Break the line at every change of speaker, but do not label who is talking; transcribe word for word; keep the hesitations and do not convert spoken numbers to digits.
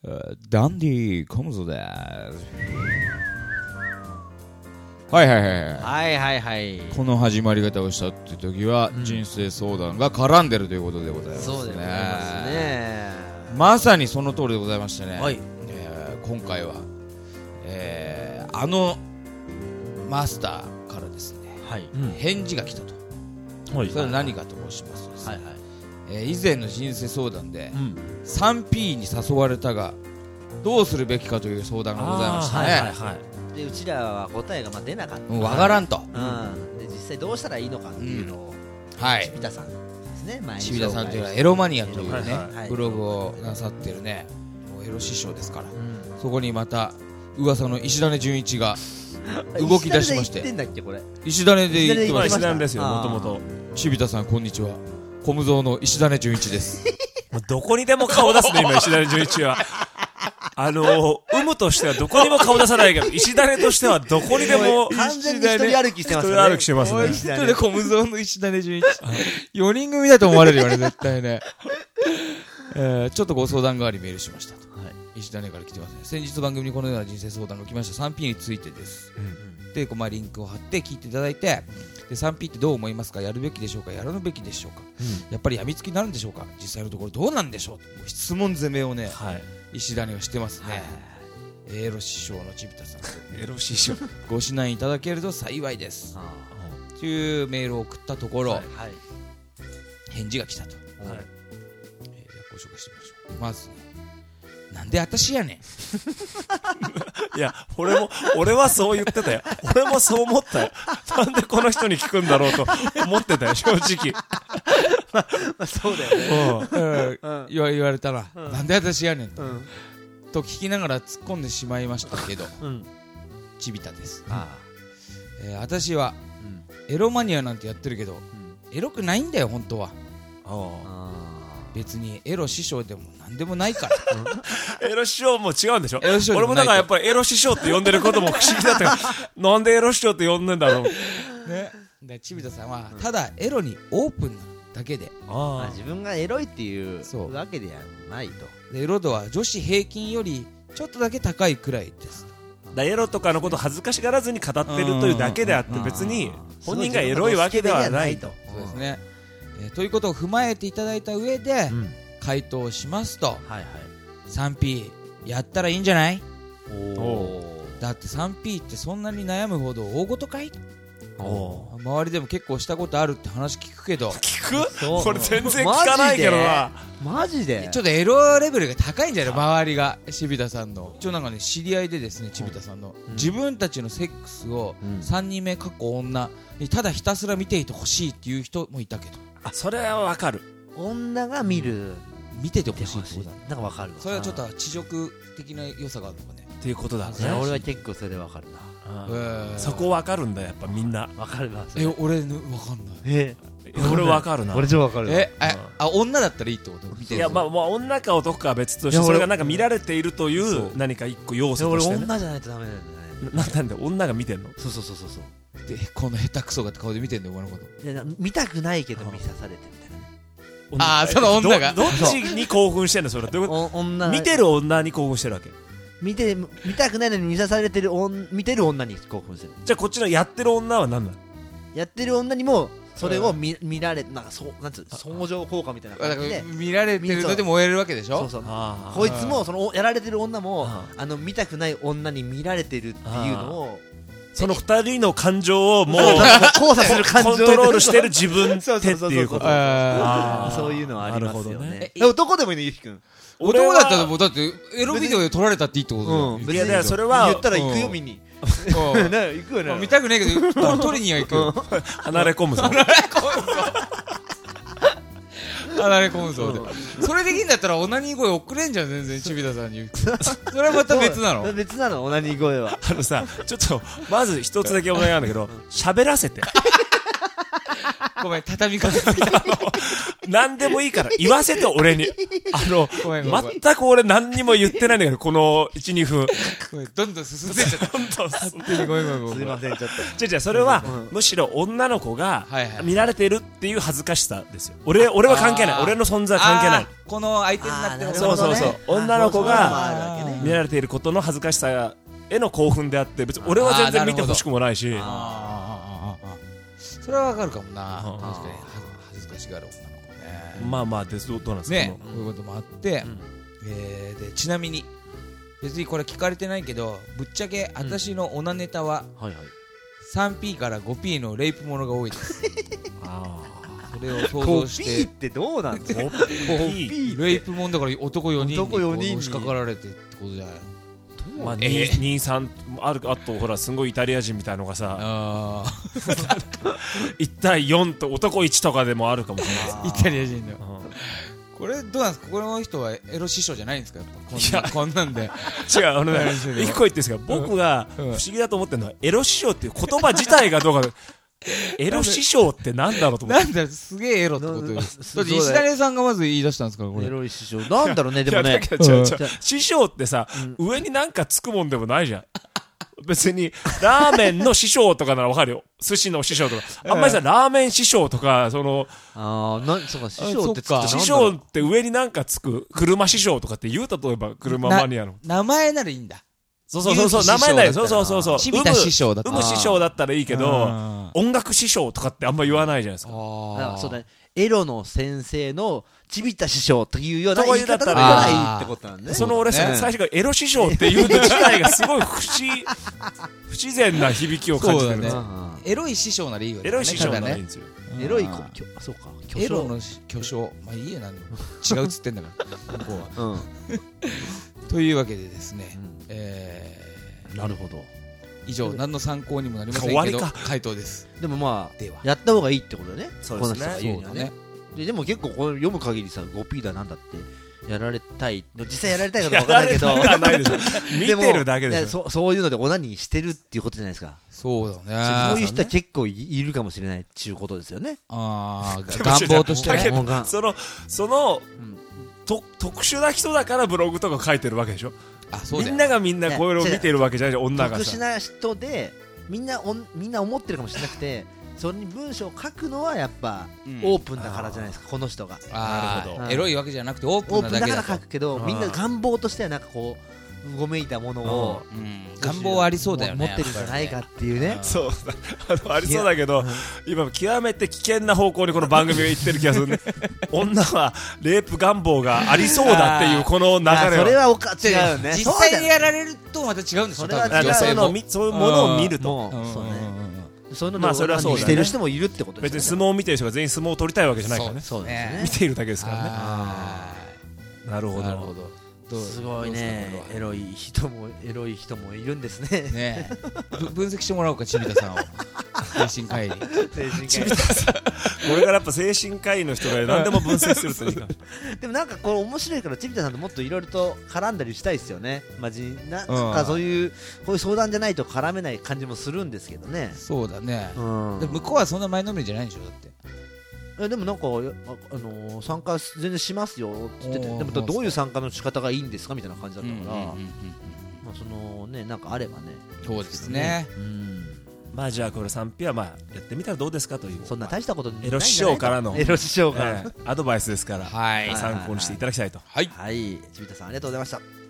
ダンディコムゾです。はいはいはい
はいはいはい。
この始まり方をしたって時は、うん、人生相談が絡んでるということでございますね。
そうでございますね。
まさにその通りでございましてね、
はい、
えー、今回は、えー、あのマスターからですね、はい、返事が来たと、はい、それは何かと申しますとですね、はいはい、えー、以前の人生相談で、うん、スリーピー に誘われたがどうするべきかという相談がございましたね。はいはいはい、
でうちらは答えがまあ出なかった、うん、
分からんと、
うん、で実際どうしたらいいのかっていうのを、うん、はい、ちびたさんですね、前に
ちびたさんというのはエロマニアというね、はいはい、ブログをなさってるね、もうエロ師匠ですから、うん、そこにまた噂の石種純一が動き出しまして、
石種で言ってんだっけこれ、
石種で言ってました。
石種ですよ、もともと。
ちびたさんこんにちは、コムゾーの石種純一です
どこにでも顔出すね今石種純一はあのー、有無としてはどこにも顔出さないけど、石種としてはどこにでも
完全に一人歩きしてますね。
一人歩きしてますね。
一人でコムゾーの石種純一よにん組だと思われるよね絶対ね、えー、ちょっとご相談代わりメールしましたと、はい、石種から来てますね。先日番組にこのような人生相談が来ました。 スリーピー についてです、うん、でこう、まあ、リンクを貼って聞いていただいて、で スリーピー ってどう思いますか、やるべきでしょうか、やらぬべきでしょうか、うん、やっぱりやみつきになるんでしょうか、実際のところどうなんでしょう、もう質問攻めをね、はい、石種をしてますね、はい、エロ師匠のちびたさん
エロ師匠
ご指南いただけると幸いですというメールを送ったところ、はいはい、返事が来たと、はい、えー、ご紹介してみましょう。まずね、なんで私やね
んいや俺も俺はそう言ってたよ。俺もそう思ったよ。なんでこの人に聞くんだろうと思ってたよ正直
まあ、まあ、そうだよね、
うんうん、言わ、言われたら、うん、なんで私やねんと、うん、と聞きながら突っ込んでしまいましたけど、うん、ちびたです、ああ、えー、私は、うん、エロマニアなんてやってるけど、うん、エロくないんだよ本当は。ああ、別にエロ師匠でもなんでもないから
エロ師匠も違うんでしょ。俺もだからやっぱりエロ師匠って呼んでることも不思議だったよなんでエロ師匠って呼んでんだろう
ね。でちびたさんはただエロにオープンなだけで、
ああ、自分がエロいっていうわけではないと。
でエロ度は女子平均よりちょっとだけ高いくらいです。
だエロとかのこと恥ずかしがらずに語ってるというだけであって、別に本人がエロいわけではないと。
そうですね、えー、ということを踏まえていただいた上で、うん、回答しますと、はいはい、スリーピー やったらいいんじゃない。おだって スリーピー ってそんなに悩むほど大事かい。お周りでも結構したことあるって話聞くけど。
聞く？これ全然聞かないけどな。
マジで
ちょっとエロレベルが高いんじゃない周りが。ちびたさんの一応なんかね、知り合いでですね、ちびたさんの、うん、自分たちのセックスをさんにんめ過去女にただひたすら見ていてほしいっていう人もいたけど。
あ、それはわかる。
女が見る、うん、
見ててほしいってことだ。
なんかわかるわ。
それはちょっと知力的な良さがあるのかね
っていうことだね。
俺は結構それでわかるな。
そこわかるんだやっぱみんな。
わかるな。
え、俺わかんない。
え俺わかるな。
俺超わかるな。
え、あ、女だったらいいってこと？
いや、まあ女か男かは別として、それがなんか見られているという何か一個要素としてね。
俺女じゃないとダメなんだ
ね。なんで女が見てんの？
そうそうそうそう。
でこの下手くそがって顔で見てんだよ俺のこと。
いや見たくないけど見さされてみたいなね。
ああ、その女が
どっちに興奮してんのそれ？どういうこと？女見てる女に興奮してるわけ？
見て見たくないのに見さされてる見てる女に興奮する。
じゃあこっちのやってる女は何なの？
やってる女にもそれを 見, 見られなんかそうなんつう相乗効果みたいな感じで
見られてるので燃えるわけでしょ。
そうそう、こいつもそのやられてる女もあの見たくない女に見られてるっていうのを、
その二人の感情をもう
交差する感情を
コントロールしてる自分ってっていうこと。
そういうのはありますよね。男でもいいのゆきくん。
男だったらもうだってエロビデオで撮られたっていいってことだよ。
いやだからそれは
言ったら行くよ見に。行くよね。
見たくないけど撮りには行くよ。
離れ込むぞ。
離れ込むぞ。離れ込むぞ。それできんだったらオナニー声送れんじゃん全然ちびたさんに。それはまた別なの？
別なのオナニー声は。
あのさちょっとまず一つだけお願いなんだけど喋らせて。
ごめん畳みかけすぎた。
何でもいいから言わせて俺に。あの、
ごめんごめん
全く俺何にも言ってないんだけど、このいち、にふん。
ごめんどんどん進んでっちゃった。
どんどん進んで
本当にごめんごめんごめん。
すいませんちょっと
違う違う、それは、
うん
むしろ女の子が
はいはい
見られてるっていう恥ずかしさですよ。俺、俺は関係ない。
あー
俺の存在は関係ない
あ。ーこの相手になってる
あー
そうそうそう
なるほどね
女の子が
あそういうのもあるわけね
見られていることの恥ずかしさへの興奮であって、別に俺は全然見てほしくもないし。
あーあーあーあーあーそれはわかるかもな。
うん
確かに恥ずかしがる女の子ね。
まあまあ、で、どうどうなんですか
ね、
こ
こういうこともあって、
ん
えーでちなみに別にこれ聞かれてないけど、ぶっちゃけ私のオナネタは
はいはい
スリーピー から ファイブピー のレイプものが多いです。
のあ
それを想
コ
像し
ピー
て
ってどうなんですか
ー
コピー
レイプもんだから男よにんに
男よにんに
こうのしかかられてってことじゃないの。
まあ、
えー
に、さん、ある、あと、ほら、すごいイタリア人みたいのがさ、
あ
いち対よんと男いちとかでもあるかもしれないです。
あイタリア人の
うん
これどうなんですか。この人はエロ師匠じゃないんですか。やっぱこん
いや
なこんなんで
違う、あのね
大丈夫、
一個言っていいですか、僕が不
うん
思議だと思ってるのは、エロ師匠っていう言葉自体がどうか、エロ師匠ってなんだろうと思って。
なんだすげえエロってことです。だって
そうだよ
石谷さんがまず言い出したんですからこれ。
エロい師匠なんだろうねでも
いや
ね
だけど違う違う
うん
師匠ってさ、上になんかつくもんでもないじゃん。別に、ラーメンの師匠とかならわかるよ。寿司の師匠とか。あんまりさ、ラーメン師匠とか、その、
ああなんそうか師匠ってつ
あそっか
師匠って上になんかつく、車師匠とかって言う、例えば車マニアの。
名前ならいいんだ。
そうそうそうそう、
有機師匠
名前ないよ。
だったら
そうそうそうそう。
ちびた師匠だったら
うむ師匠だったらいいけど、
あ
音楽師匠とかってあんま言わないじゃないですか。
あ
あそうだねエロの先生のちびった師匠というような
とか
言い方だった
言うだったら
らいいってことなんね
その俺さ、
ね
最初からエロ師匠っていうの自体がすごい不思不自然な響きを感じてるんです
そう
よ。
うん
エロい師匠ならいいよね。
エロい師匠ならいいん
ね
ですよ。
エロい
あー
こきょそうか巨
エロ
匠
の巨匠。まあいいやなんでも違うっつってんだから向こうは。
うん
というわけでですね、
うん
え
なるほど
ー以上何の参考にもなりませんけど
終わりか
回答です。
でもまあ
では
やった方がいいってことだね
そうですね
この人が言うにはねででも結構これ読む限りさ ファイブピー だなんだってやられたい実際やられたいかどうかわかんないけど
やられたくはないでしょ見
でも
てるだけ
いや
でしょ。
そそういうのでオナニーしてるっていうことじゃないですか
そうだ
そう
ね。
いう人は結構いいるかもしれないっていうことですよね
ああ
でも
願望としてね。
だけど
もうが
その、その、
ん
と特殊な人だからブログとか書いてるわけでしょ。
あそうだよ。
みんながみんなこういうのを見てるわけじゃない女がさ。
特殊な人でみんなおんみんな思ってるかもしれなくてそれに文章を書くのはやっぱ
うん
オープンだからじゃないですかこの人が
あ
なるほ
ど
あエロいわけじゃなくてオープン
オープンだか
なだけだと。
ら書くけど
うん
みんな願望としてはなんかこううごめいたものを
うん願望はありそうだよね。
持ってるんじゃないかっていうね
そうあのありそうだけど、今極めて危険な方向にこの番組が行ってる気がするね女はレイプ願望がありそうだっていうこの流れ
いやそれ
は
はおか違うよね
実際にやられるとまた違うんでしょ。
それは
多分
なんかそういうのを
女
見そういうものを見ると
も
性も
うそうね
ん
そういうの
まあそれはそうだね
してる人もいるってことです
別
よね
に相撲を見てる人が全員相撲を取りたいわけじゃないからね
そうですね
見ているだけですからね
あ
なるほど
ーなるほど。どう
すごいね
どうですかこれは
エロい人もエロい人もいるんですね
ねえぶ分析してもらおうか、ちびたさんを。精神科医に。
精神科医
これからやっぱ精神科医の人が何でも分析するといいか
でもなんかこれ面白いからちびたさんともっといろいろと絡んだりしたいですよねまじな
うん
なんかそういうこういう相談じゃないと絡めない感じもするんですけどね
そうだね。
うん
でも向こうはそんな前のめりじゃないんでしょだって。
えでもなんか、あ、あのー参加全然しますよって言ってて
おー
でもどどういう参加の仕方がいいんですかみたいな感じだったから、
うんうんうんうん
まあそのねなんかあればね
そうですね。
うん
まあじゃあこれ スリーピー はまあやってみたらどうですかという
そんな大したことないんじゃ
エロ師
ないか
匠からの
エロ師匠から、
ええアドバイスですから
はい。
参考にしていただきたいと
はい。
はいちびたさんありがとうございました